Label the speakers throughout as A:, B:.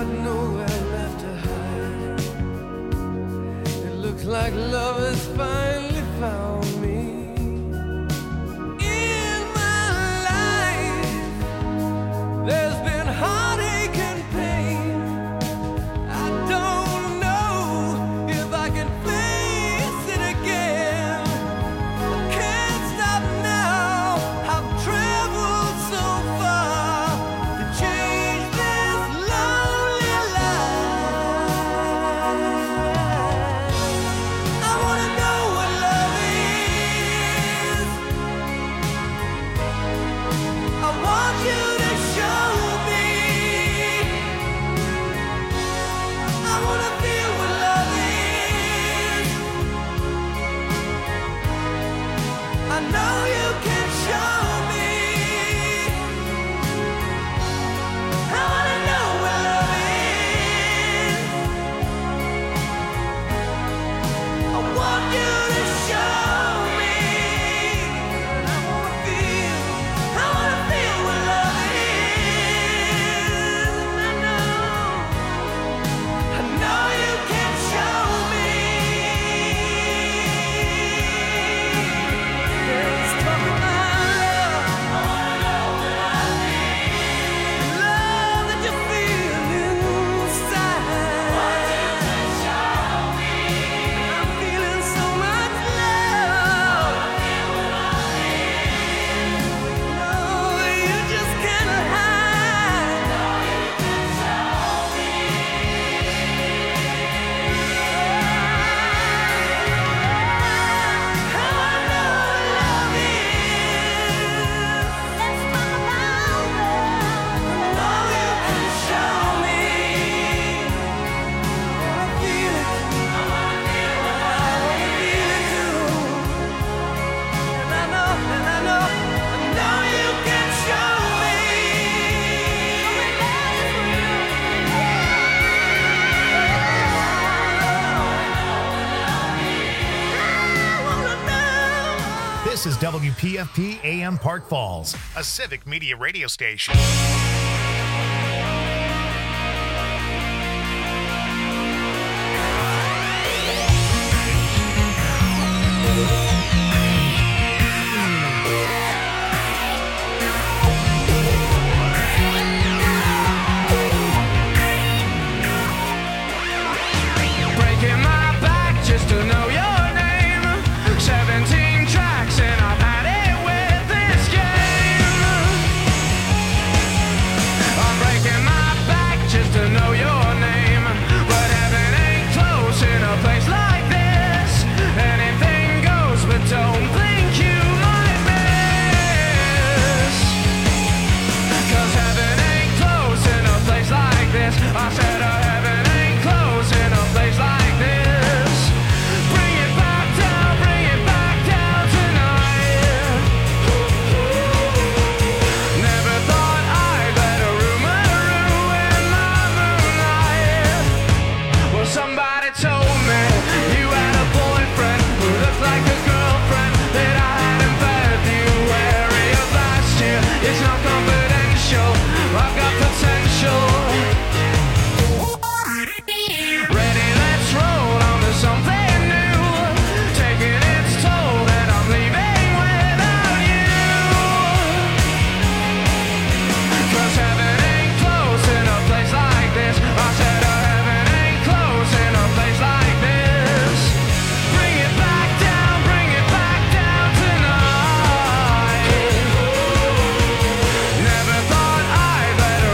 A: got nowhere left to hide. It looks like love has finally found me. In my life, there's been heartache and pain. I don't know if I can face it again. I can't stop now. I've traveled so far to change this lonely life. I wanna know what love is. I want you to show me. I wanna feel what love is. I know you can show me. I wanna know what love is. I want you to show me. And I wanna feel what love is. And I know you can show me. Let's talk about love. I wanna know what love is. Love that you feel inside. Want you to show me. I'm feeling so much love. I feel what love is. No, you just can't hide. No, you can show me. I wanna know what love is. Let's talk about love. I know you can show me. I wanna feel it. I wanna feel what love is. I wanna feel it too. And I know you can show me. I wanna know.
B: This is WPFP AM Park Falls, a civic media radio station.
A: Breaking my back just to know your name. 17 tracks and I've had it with this game. I'm breaking my back just to know your name. But heaven ain't close in a place like this. Anything goes, but don't think you might miss. 'Cause heaven ain't close in a place like this. I said heaven ain't close in a place like this. Bring it back down tonight. Never thought I'd let a rumor ruin my moonlight. Well, somebody told me you had a boyfriend who looked like a girlfriend that I had in February of last year. It's not confidential. I've got potential. Ready, let's roll on to something new. Taking its toll, and I'm leaving without you. 'Cause heaven ain't close in a place like this. I said heaven ain't close in a place like this. Bring it back down tonight. Never thought I'd let a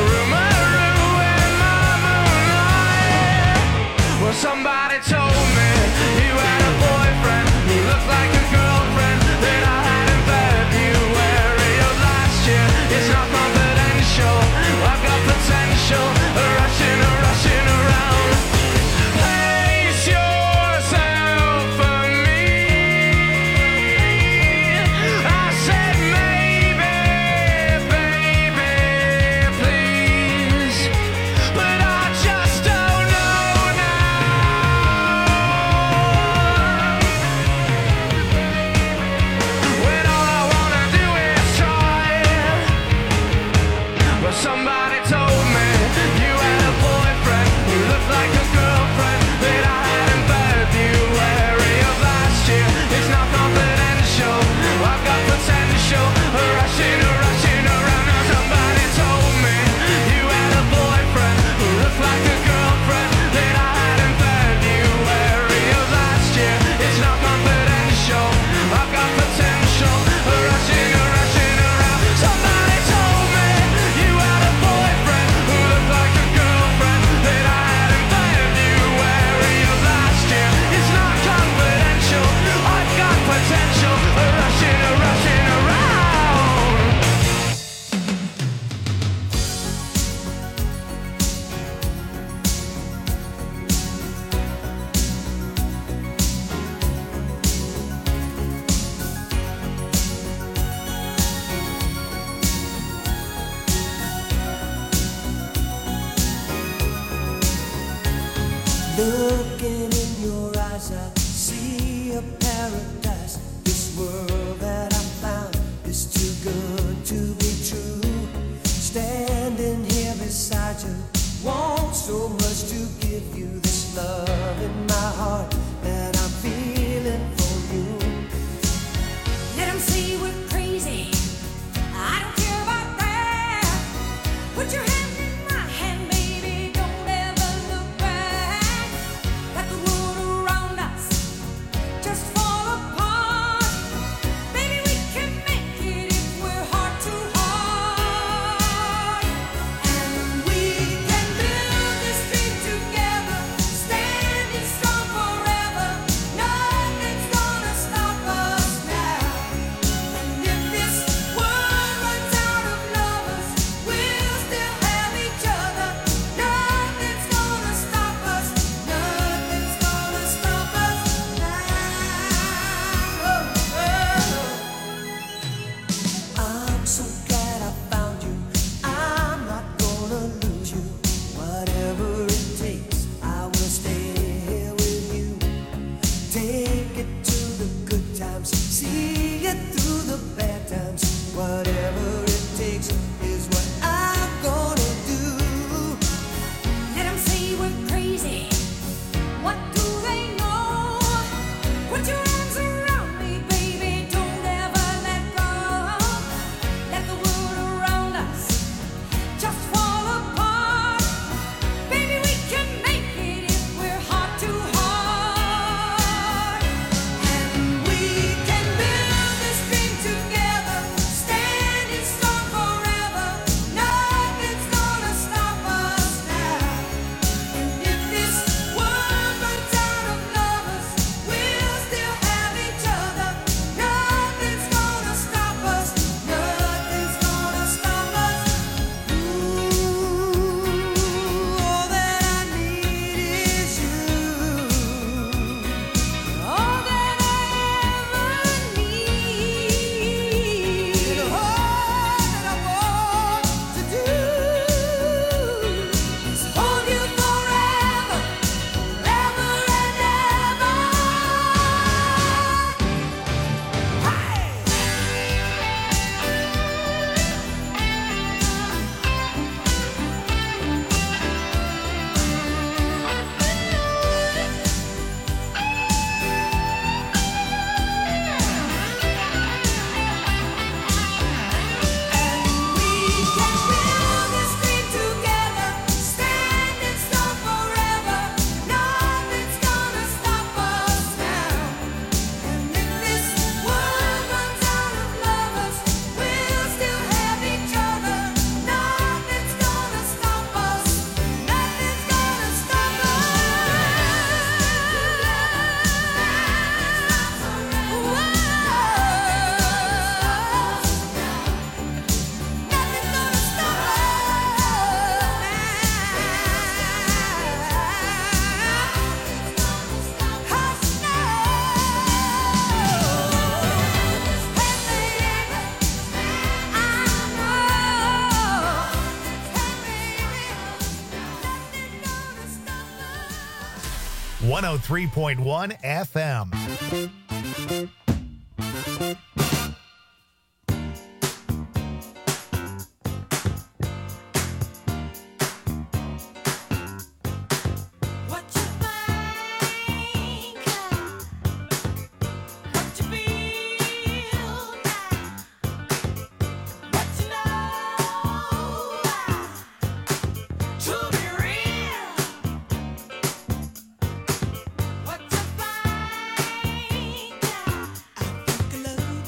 B: 103.1 FM.
C: Love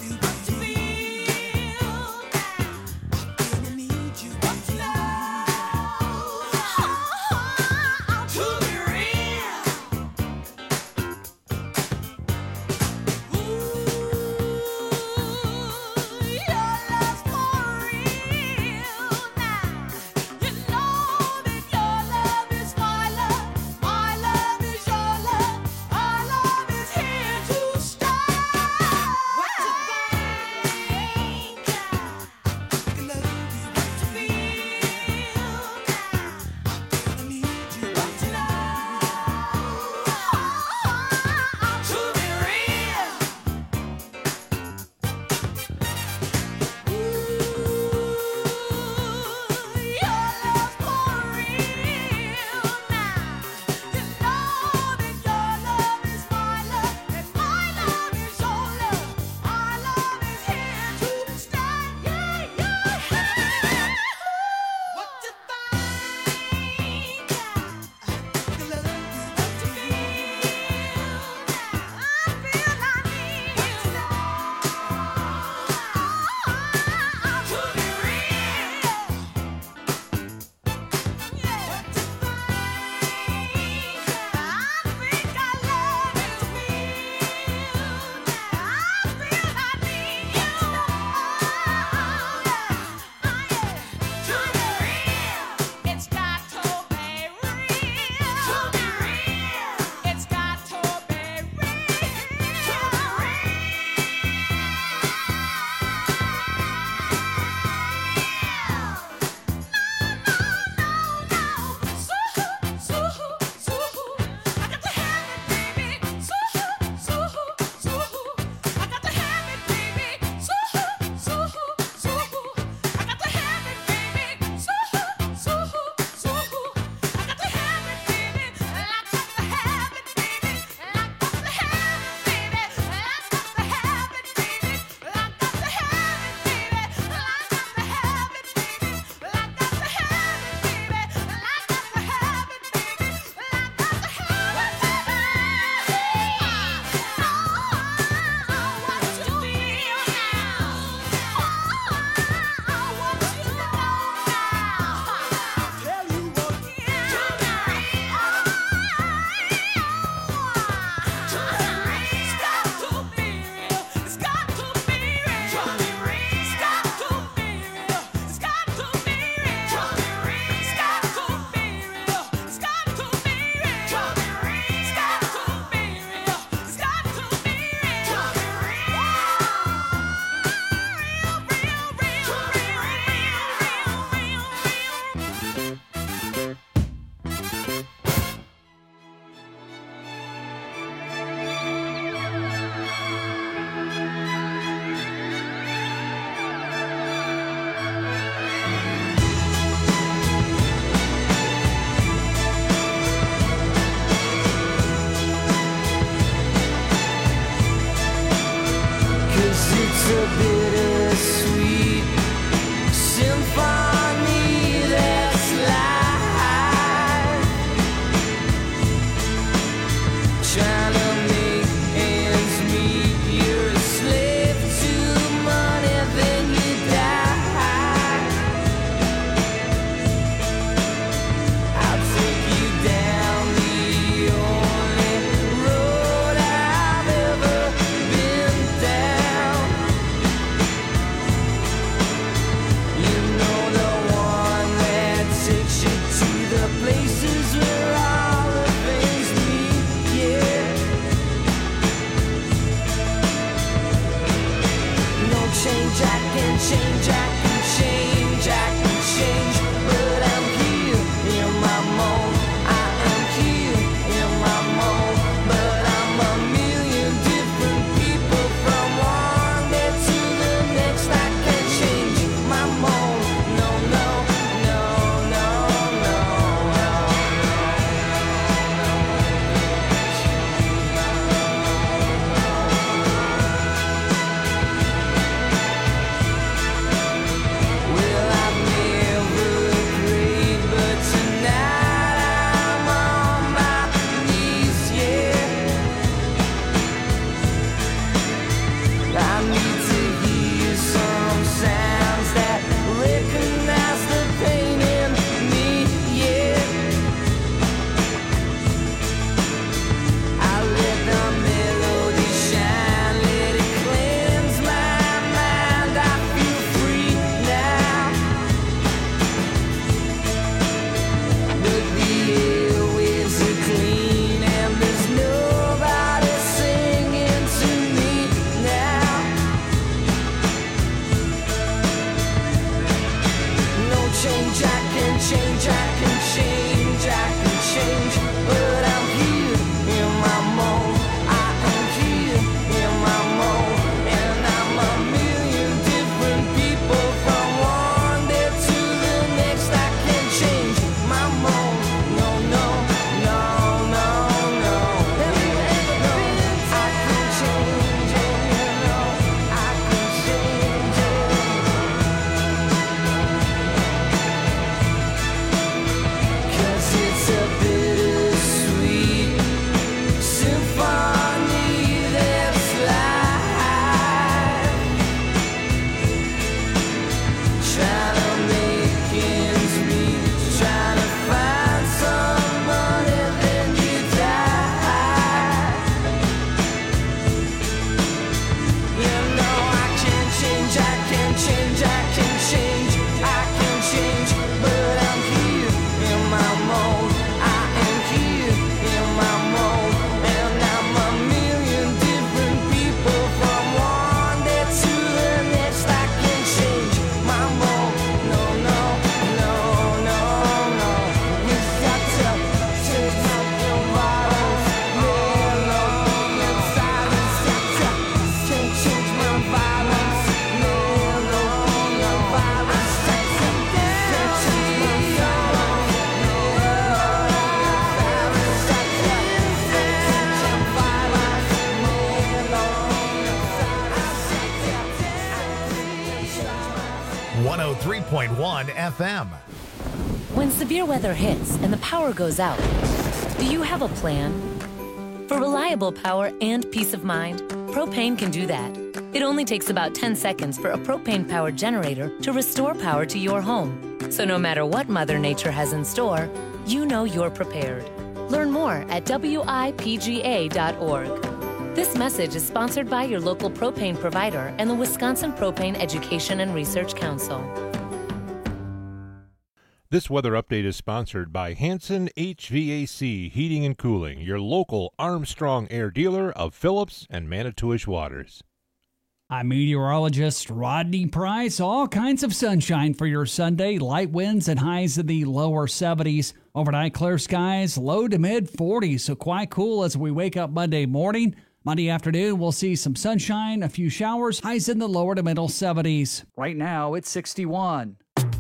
B: 100.1 FM.
C: When severe weather hits and the power goes out, do you have a plan? For reliable power and peace of mind, Propane can do that. It only takes about 10 seconds for a propane-powered generator to restore power to your home. So no matter what Mother Nature has in store, you know you're prepared. Learn more at WIPGA.org. This message is sponsored by your local propane provider and the Wisconsin Propane Education and Research Council.
D: This weather update is sponsored by Hanson HVAC Heating and Cooling, your local Armstrong Air dealer of Phillips and Manitowish Waters.
E: I'm meteorologist Rodney Price. All kinds of sunshine for your Sunday. Light winds and highs in the lower 70s. Overnight clear skies, low to mid 40s. So quite cool as we wake up Monday morning. Monday afternoon, we'll see some sunshine, a few showers, highs in the lower to middle 70s. Right now, it's 61.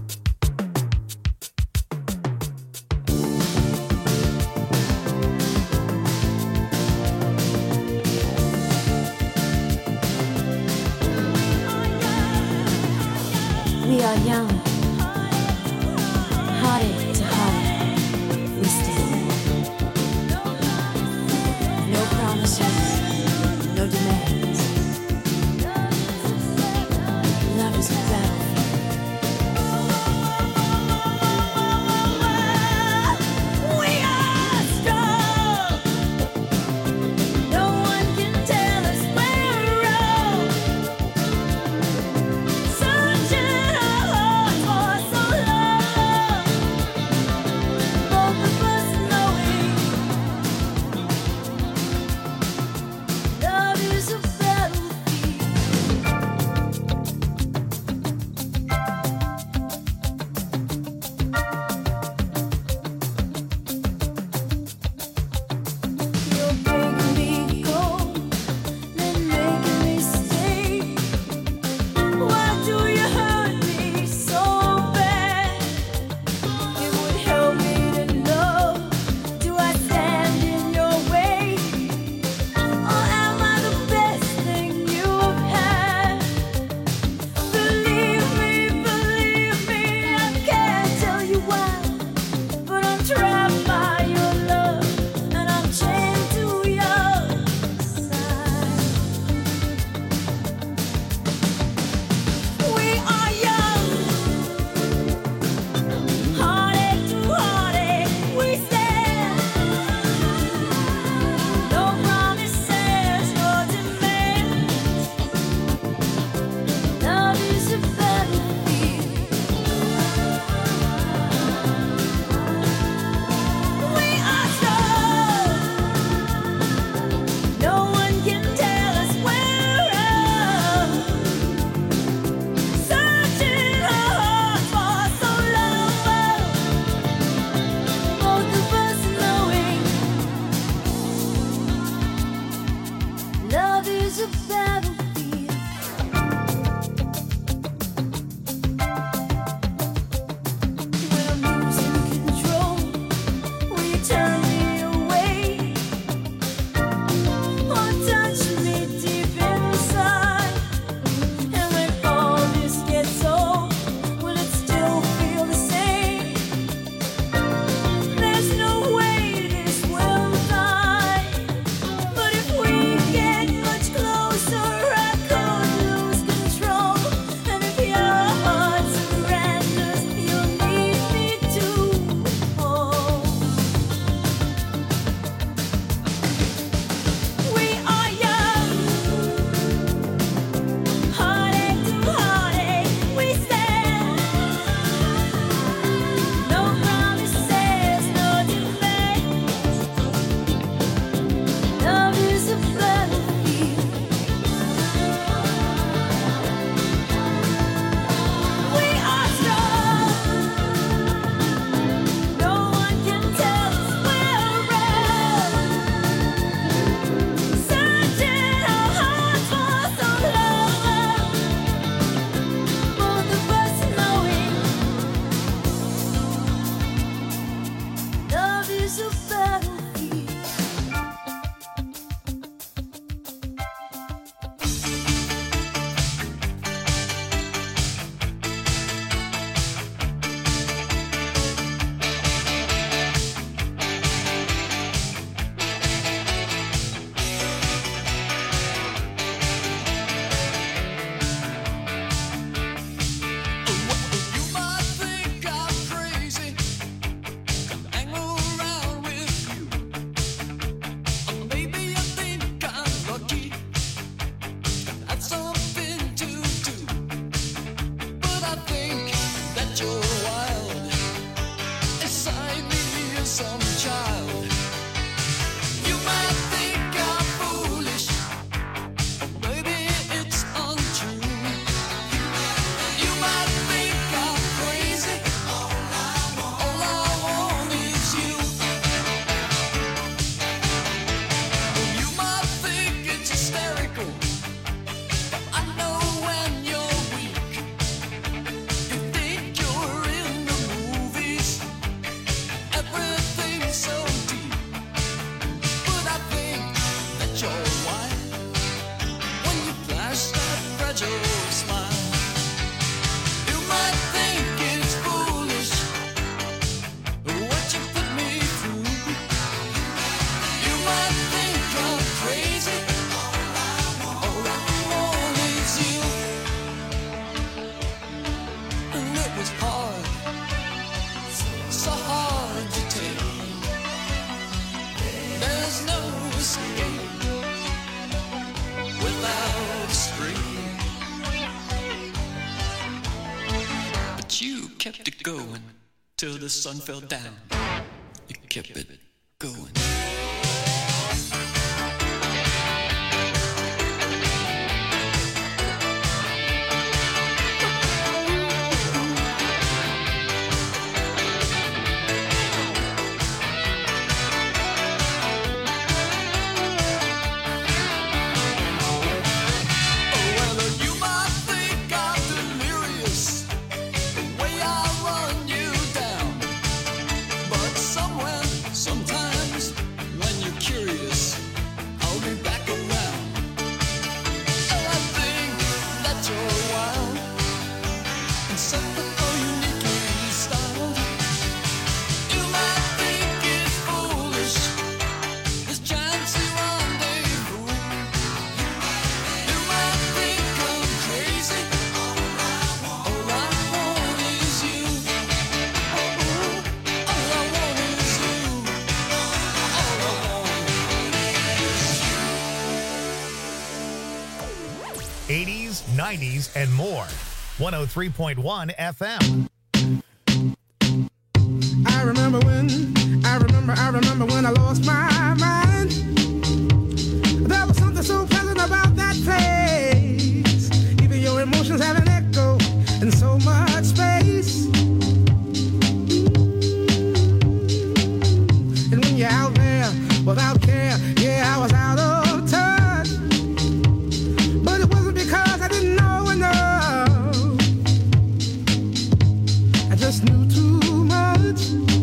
F: We are young, hearted to heart, we stand. No promises, no demands. Love is a battlefield. We are strong. No one can tell us we're wrong. Sunshine.
G: but you kept it going till the sun fell down. You kept it going.
B: '80s, '90s, and more. 103.1 FM.
H: I remember when I lost my mind. There was something so pleasant about that place. Even your emotions have an echo in so much space. And when you're out there without care, yeah, I was out of touch. But it wasn't because I didn't know enough. I just knew too much.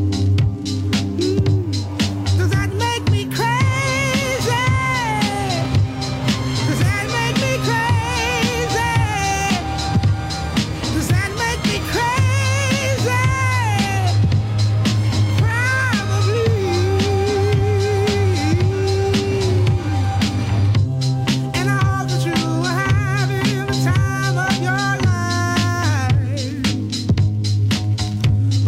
H: Does that make me crazy? Does that make me crazy? Does that make me crazy? Probably. And I hope that you are having the time of your life.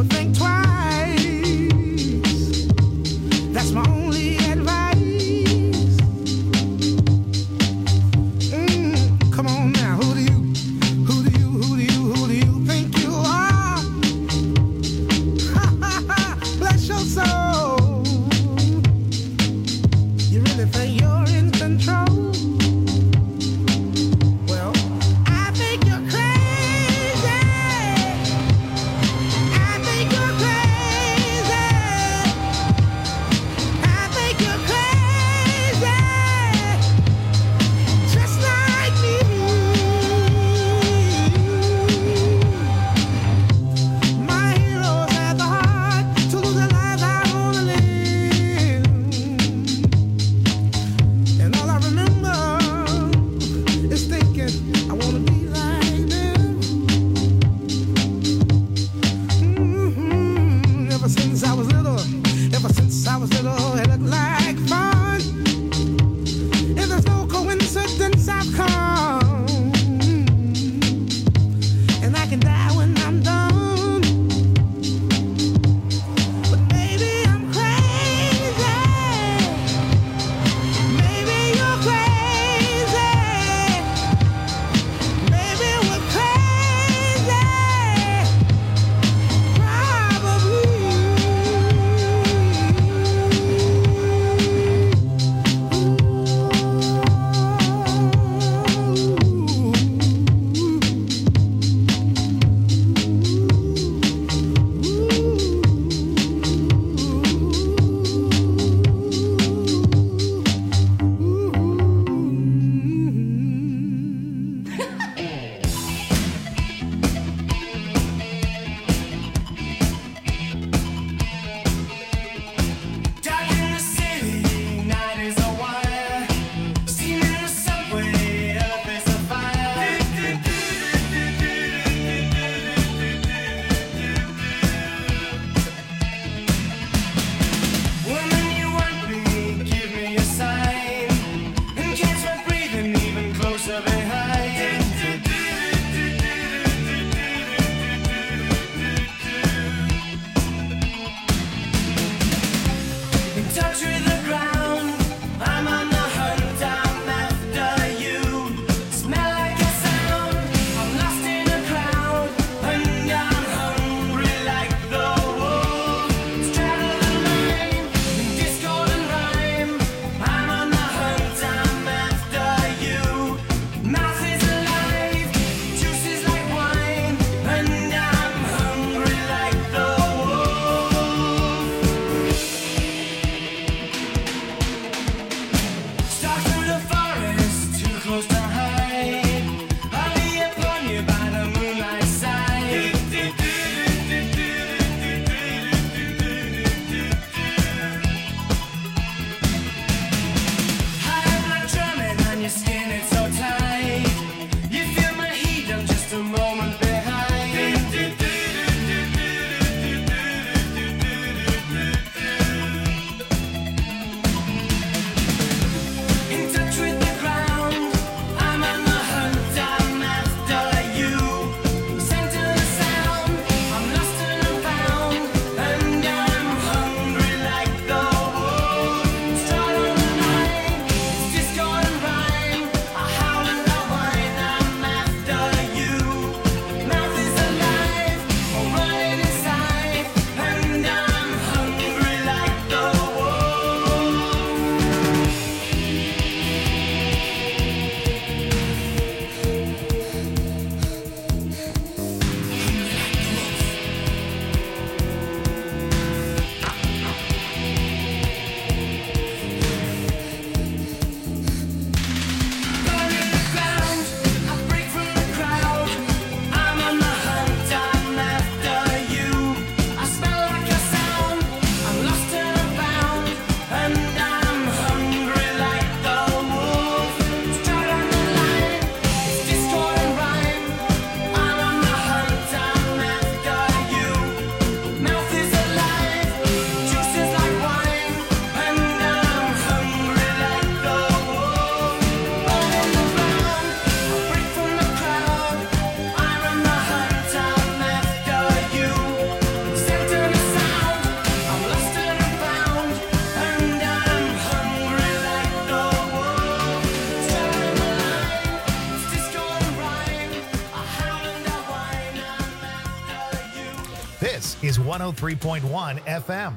B: This is 103.1 FM.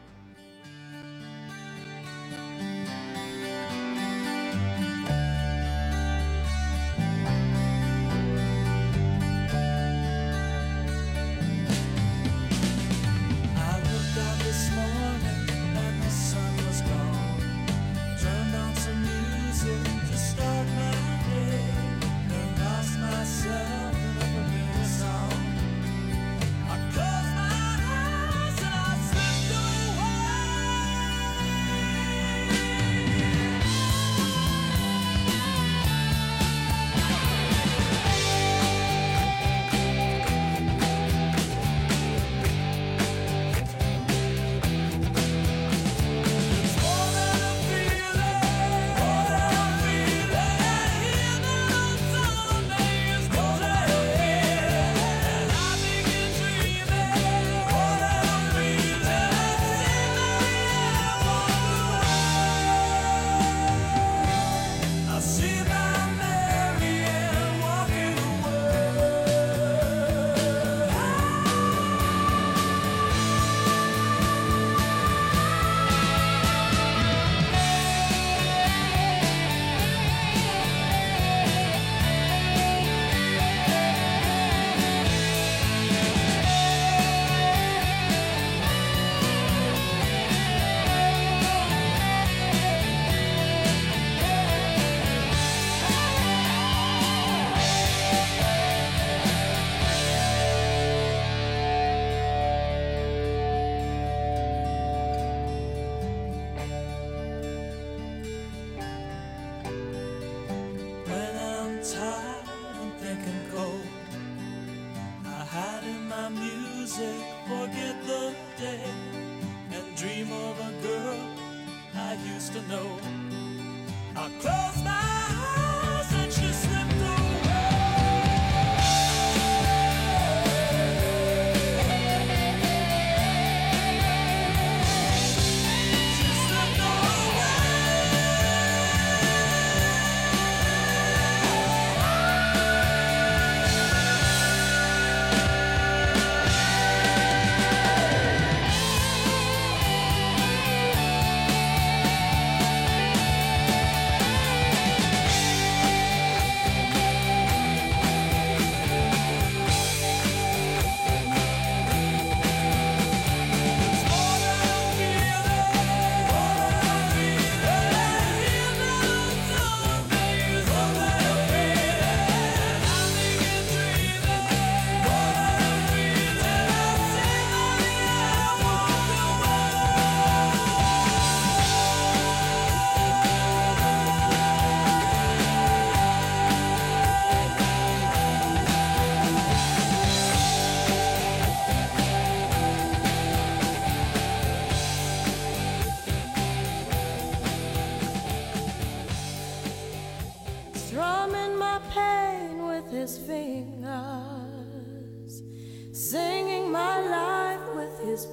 F: Strumming my pain with his fingers, singing my life with his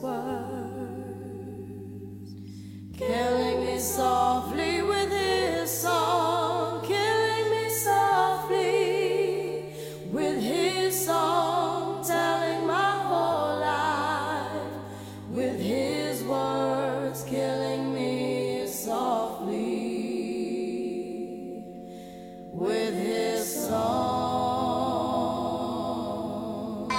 F: words, killing me softly with his song, killing me softly with his song, telling my whole life with his words, killing me softly with his song.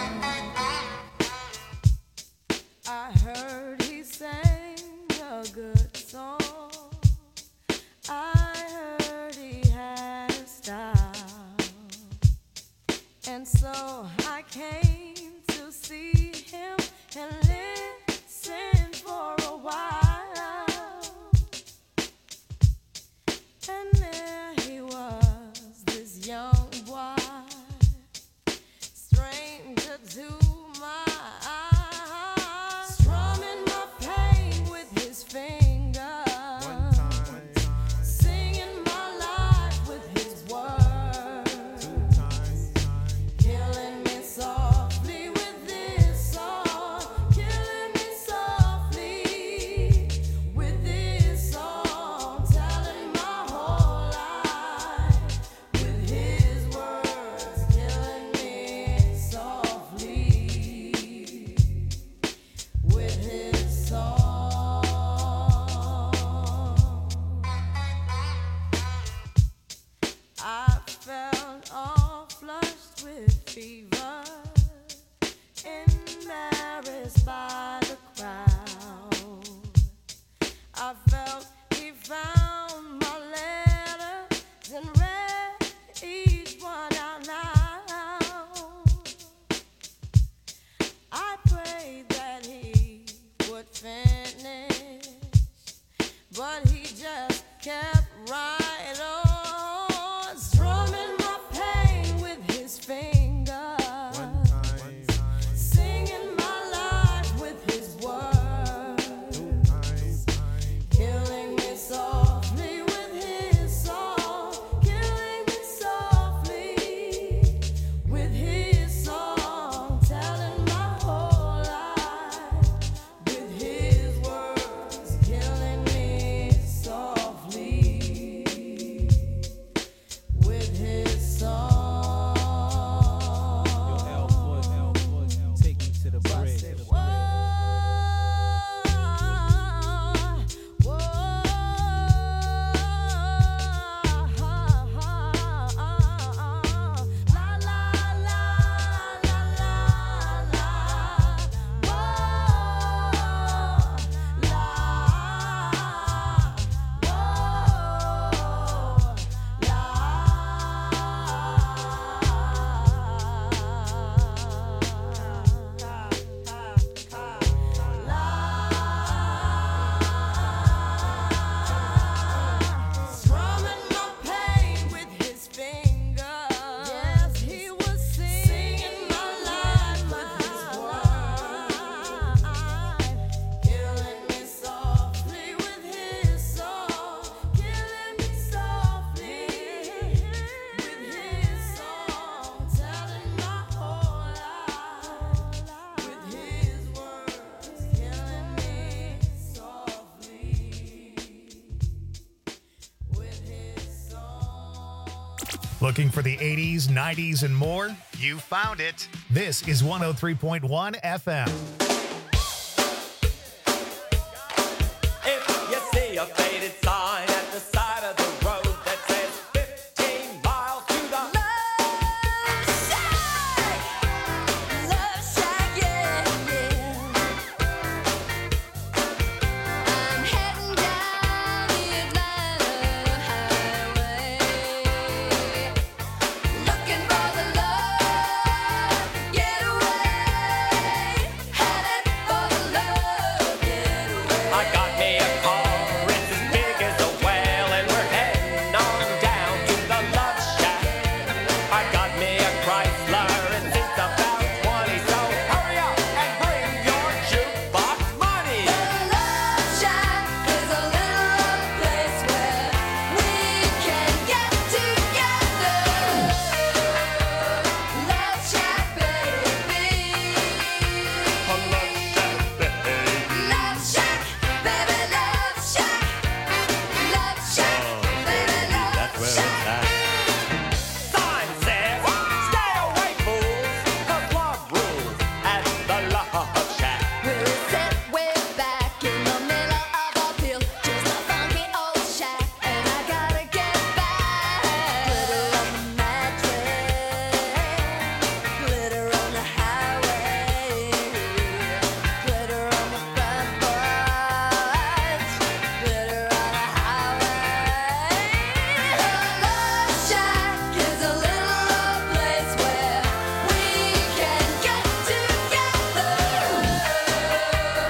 F: I heard he sang a good song. by the crowd. I felt he found my letters and read each one out loud. I prayed that he would finish, but he just kept right on, strumming my pain with his fingers, singing my life with his words, killing me softly with his song, killing me softly with his song, telling my whole life with his words, killing me softly with his song.
I: Take me to the bridge.
F: Whoa, whoa, la la la la la la, whoa, strumming my pain with his fingers. Yes, he was singing my life with his words, killing me softly with his song, killing me softly with his song, telling my whole life with his words, killing me softly with his song.
B: Looking for the 80s, 90s, and more? You found it. This is 103.1 FM.
J: If you see a faded sign at the side of the road that says 15 miles to the
F: Love Shack, yeah, yeah. I'm heading down the Atlanta highway, looking for the love getaway, headed for the love getaway.
J: I got me a car, it's as big as a whale, and we're heading on down to the Love Shack. I got me a Chrysler, and it's about 20, so hurry up and bring your jukebox money.
F: The Love Shack is a little place where we can get together. Love Shack, baby. Love Shack, baby, Love Shack. Love Shack, baby, Love Shack.
J: Sign says, stay away, fools, 'cause love rules at the Love Shack.
F: We're set way back in the middle of a field, just a funky old shack, and I gotta get back. Glitter on the mattress, glitter on the highway, glitter on the front porch, glitter on the highway. The Love Shack is a little place where we can get together.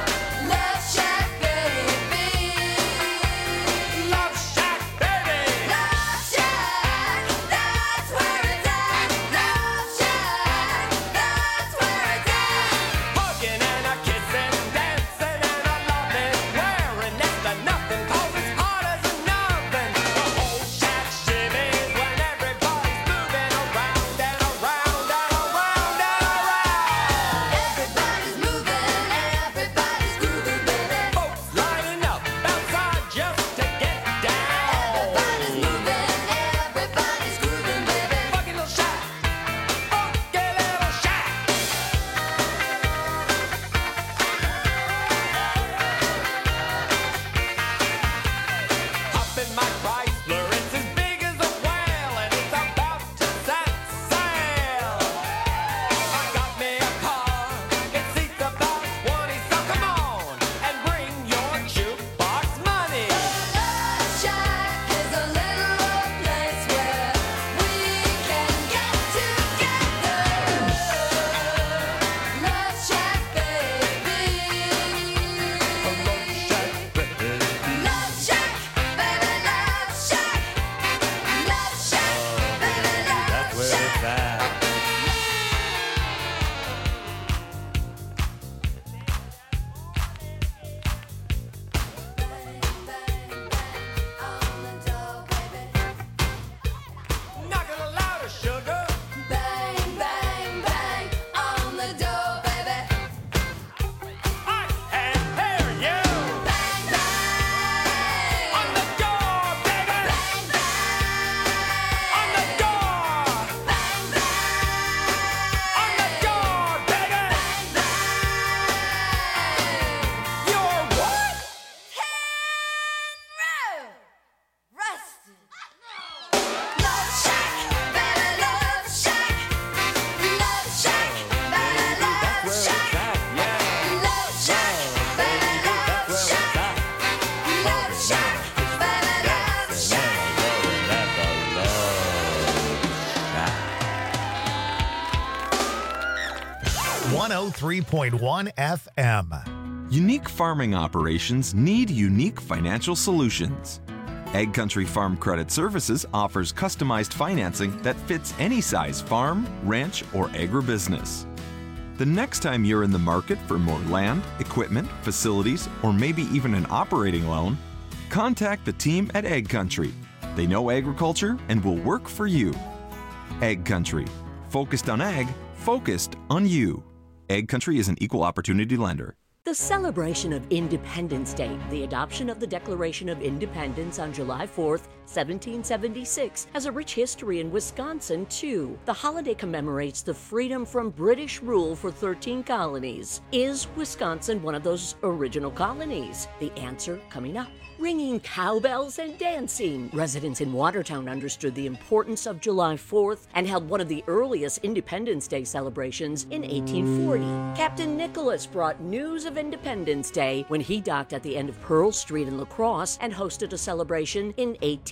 B: 103.1 FM.
I: Unique farming operations need unique financial solutions. Ag Country Farm Credit Services offers customized financing that fits any size farm, ranch, or agribusiness. The next time you're in the market for more land, equipment, facilities, or maybe even an operating loan, contact the team at Ag Country. They know agriculture and will work for you. Ag Country. Focused on ag, focused on you. Ag Country is an equal opportunity lender.
K: The celebration of Independence Day, the adoption of the Declaration of Independence on July 4th, 1776, has a rich history in Wisconsin, too. The holiday commemorates the freedom from British rule for 13 colonies. Is Wisconsin one of those original colonies? The answer coming up. Ringing cowbells and dancing. Residents in Watertown understood the importance of July 4th and held one of the earliest Independence Day celebrations in 1840. Captain Nicholas brought news of Independence Day when he docked at the end of Pearl Street in La Crosse and hosted a celebration in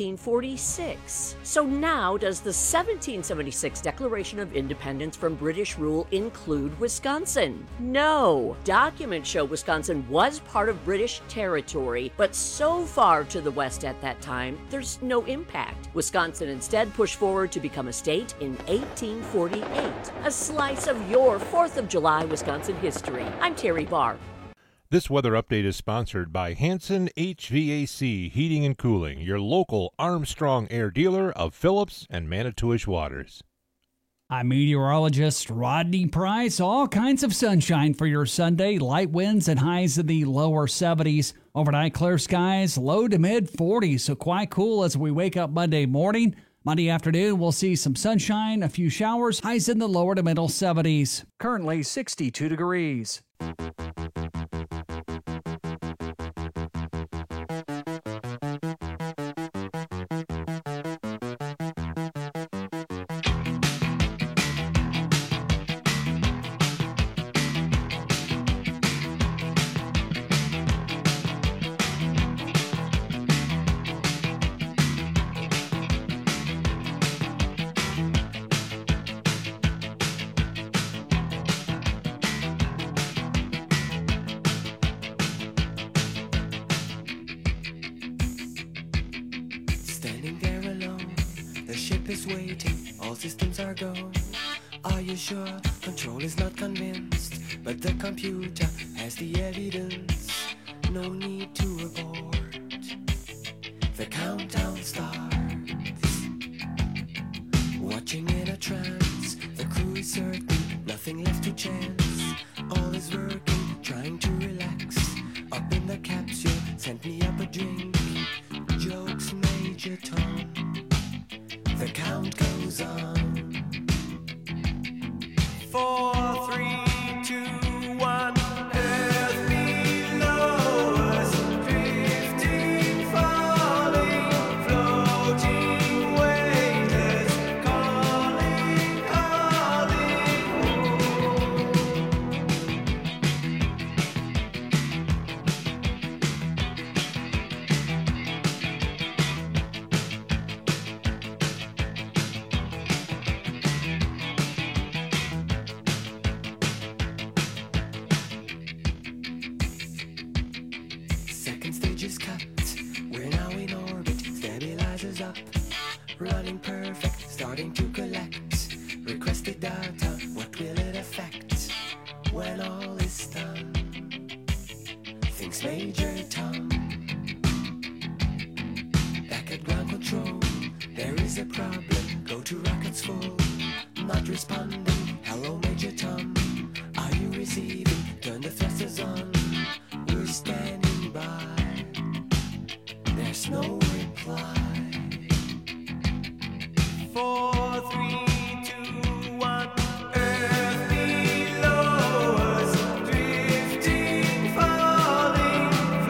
K: 1846. So now, does the 1776 Declaration of Independence from British rule include Wisconsin? No. Documents show Wisconsin was part of British territory, but so far to the west at that time, there's no impact. Wisconsin instead pushed forward to become a state in 1848. A slice of your 4th of July Wisconsin history. I'm Terry Barr.
D: This weather update is sponsored by Hanson HVAC Heating and Cooling, your local Armstrong Air dealer of Phillips and Manitowish Waters.
E: I'm meteorologist Rodney Price. All kinds of sunshine for your Sunday. Light winds and highs in the lower 70s. Overnight clear skies, low to mid 40s. So quite cool as we wake up Monday morning. Monday afternoon, we'll see some sunshine, a few showers, highs in the lower to middle 70s. Currently 62 degrees.
L: is waiting, all systems are go. Are you sure? Control is not convinced, but the computer has the evidence. No need to abort. The countdown starts. Watching in a trance, the crew is certain, nothing left to chance. All is working, trying to relax. Up in the capsule, sent me up a drink. Jokes, Major Tom. The count goes on. 4, 3, 2, 1. Earth below us, drifting, falling, floating, weightless, calling, calling home. Second stage is cut. We're now in orbit. Stabilizers up. Running perfect. Starting to collect. Requested data. What will it affect when all is done? Thinks Major Tom. Back at ground control. There is a problem. Go to rockets full. Not responding. Hello, Major Tom. Are you receiving? Turn the thrusters on. We're standing by. There's no reply. 4, 3, 2, 1. Earth below us, drifting, falling,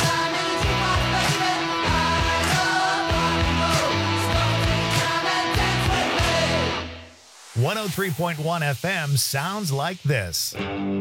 A: time in the jukebox, baby. I love rock and roll. So take time and dance with me.
B: 103.1 FM sounds like this.